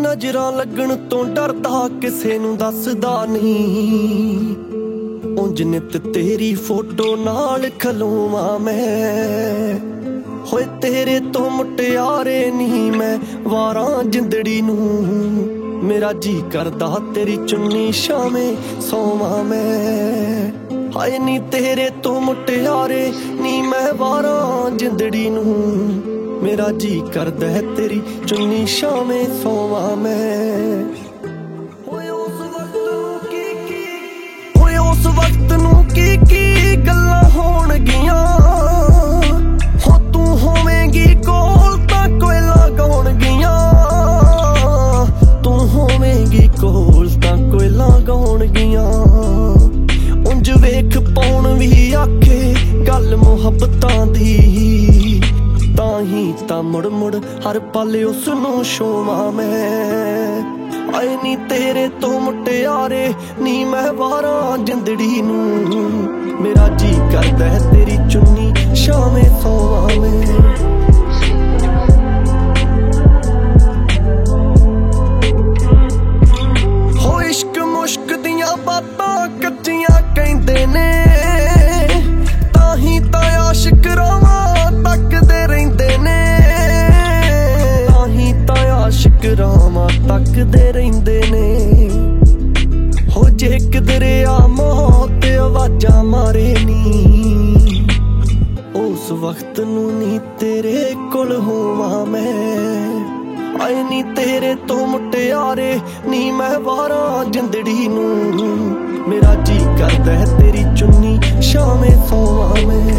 ਨਜ਼ਰਾਂ ਲੱਗਣ ਤੋਂ ਡਰਦਾ ਕਿਸੇ ਨੂੰ ਦੱਸਦਾ ਨਹੀਂ। ਉਂਝ ਨਿਤ ਤੇਰੀ ਫੋਟੋ ਨਾਲ ਖਲੋਵਾਂ ਮੈਂ, ਹੋਏ ਤੇਰੇ ਤੋਂ ਮੁਟਿਆਰੇ ਨਹੀਂ ਮੈਂ ਵਾਰਾਂ ਜਿੰਦੜੀ ਨੂੰ। ਮੇਰਾ ਜੀ ਕਰਦਾ ਤੇਰੀ ਚੁੰਨੀ ਛਾਵੇਂ ਸੋਵਾਂ ਮੈਂ, ਹਾਏ ਨੀ ਤੇਰੇ ਤੋਂ ਮੁਟਿਆਰੇ ਨੀ ਮੈਂ ਵਾਰਾਂ ਜਿੰਦੜੀ ਨੂੰ। ਮੇਰਾ ਜੀ ਕਰਦਾ ਤੇਰੀ ਚੁੰਨੀ ਛਾਵੇਂ ਸੋਵਾਂ ਮੈਂ। ਹੋਏ ਉਸ ਵਕਤ ਨੂੰ ਕੀ ਗੱਲਾਂ ਹੋਣਗੀਆਂ, ਹੋ ਤੂੰ ਹੋਵੇਂਗੀ ਕੋਲ ਤਾਂ ਕੋਇਲਾਂ ਗਾਉਣਗੀਆਂ। ਤੂੰ ਹੋਵੇਂਗੀ ਕੋਲ ਤਾਂ ਕੋਇਲਾਂ ਗਾਉਣਗੀਆਂ। ਉਂਝ ਵੇਖ ਪਾਉਣ ਵੀ ਆਖੇ ਗੱਲ ਮੁਹੱਬਤਾਂ ਦੀ, ਤਾਂ ਹੀ ਤਾਂ ਮੁੜ ਮੁੜ ਹਰ ਪਲ ਉਸ ਨੂੰ ਛੋਵਾਂ ਮੈਂ। ਆਏ ਨੀ ਤੇਰੇ ਤੋਂ ਮੁਟਿਆਰੇ ਨੀ ਮੈਂ ਵਾਰਾਂ ਜਿੰਦੜੀ ਨੂੰ। ਮੇਰਾ ਜੀ ਕਰਦਾ ਤੇਰੀ ਚੁੰਨੀ ਛਾਵੇਂ ਸੋਵਾਂ ਮੈਂ। ਹੋ ਇਸ਼ਕ ਮੁਸ਼ਕ ਦੀਆਂ ਬਾਤਾਂ ਕੱਚੀਆਂ ਕਹਿੰਦੇ ਨੇ, ਤਾਂ ਹੀ ਤਾਂ ਆਸ਼ਿਕ ਰਾਵਾਂ ਤੱਕਦੇ ਰਹਿੰਦੇ ਨੇ। ਤਾਂ ਹੀ ਤਾਂ ਆਸ਼ਿਕ ਰਾਵਾਂ ਤੱਕਦੇ ਰਹਿੰਦੇ ਨੇ। ਹੋ ਜੇ ਕਿਧਰੇ ਆ ਮੌਤ ਆਵਾਜ਼ਾਂ ਮਾਰੇ ਨੀ, ਉਸ ਵਕਤ ਨੂੰ ਨੀ ਤੇਰੇ ਕੋਲ ਹੋਵਾਂ ਮੈਂ। ਆਏ ਨੀ ਤੇਰੇ ਤੋਂ ਮੁਟਿਆਰੇ ਨੀ ਮੈਂ ਵਾਰਾਂ ਜਿੰਦੜੀ ਨੂੰ। ਮੇਰਾ ਜੀ ਕਰਦਾ ਤੇਰੀ ਚੁੰਨੀ ਛਾਵੇਂ ਸੋਵਾਂ ਮੈਂ।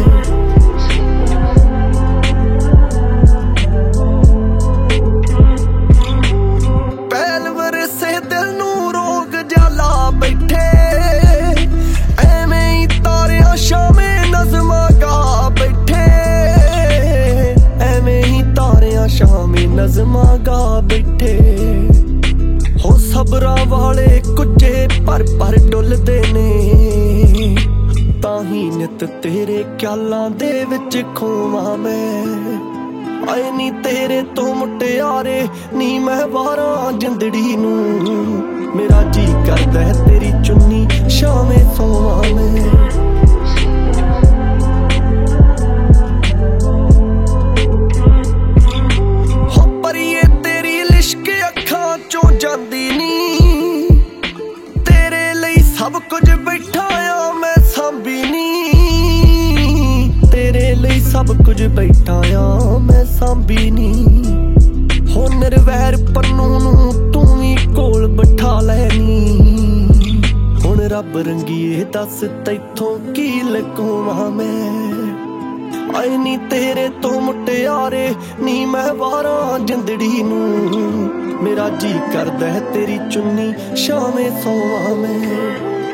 ਪਹਿਲ ਵਰਸੇ ਦਿਲ ਨੂੰ ਰੋਗ ਜਾਲਾ ਬੈਠੇ, ਐਵੇਂ ਹੀ ਤਾਰਿਆਂ ਛਾਵੇਂ ਨਜ਼ਮਾਂ ਗਾ ਬੈਠੇ। ਐਵੇਂ ਹੀ ਤਾਰਿਆਂ ਛਾਵੇਂ ਨਜ਼ਮਾਂ ਗਾ ਬੈਠੇ। ਹੋ ਸਬਰਾਂ ਵਾਲੇ ਕੁੱਜੇ ਭਰ ਭਰ ਡੁੱਲਦੇ ਨੇ, ਤਾਂ ਹੀ ਨਿਤ ਤੇਰੇ ਖਿਆਲਾਂ ਦੇ ਵਿੱਚ ਖੋਵਾਂ ਮੈਂ। ਆਏ ਨੀ ਤੇਰੇ ਤੋਂ ਮੁਟਿਆਰੇ ਨੀ ਮੈਂ ਵਾਰਾਂ ਜਿੰਦੜੀ ਨੂੰ। ਮੇਰਾ ਜੀ ਕਰਦਾ ਤੇਰੀ ਚੁੰਨੀ ਛਾਵੇਂ ਸੋਵਾਂ ਮੈਂ। ਹੋ ਪਰੀਏ ਤੇਰੀ ਲਿਸ਼ਕ ਅੱਖਾਂ ਚੋਂ ਜਾਂਦੀ ਨੀ, ਤੇਰੇ ਲਈ ਸਭ ਕੁਝ ਬੈਠਾ ਆ ਮੈਂ ਸਾਂਭੀ ਨੀ। ਤੇਰੇ ਲਈ ਸਭ ਕੁਝ ਬੈਠਾ ਆ ਮੈਂ ਸਾਂਭੀ ਨੀ। ਹੋ ਨਿਰਵੈਰ ਪੰਨੂ ਨੂੰ ਤੂੰ ਵੀ ਕੋਲ ਬਿਠਾ ਲੈਨੀ। ਹੁਣ ਰੱਬ ਰੰਗੀਏ ਦੱਸ ਤੈਥੋਂ ਕੀ ਲਕੋਵਾਂ ਮੈਂ। ਆਏ ਨੀ ਤੇਰੇ ਤੋਂ ਮੁਟਿਆਰੇ ਨੀ ਮੈਂ ਵਾਰਾਂ ਜਿੰਦੜੀ ਨੂੰ। ਮੇਰਾ ਜੀ ਕਰਦਾ ਤੇਰੀ ਚੁੰਨੀ ਛਾਵੇਂ ਸੋਵਾਂ ਮੈਂ।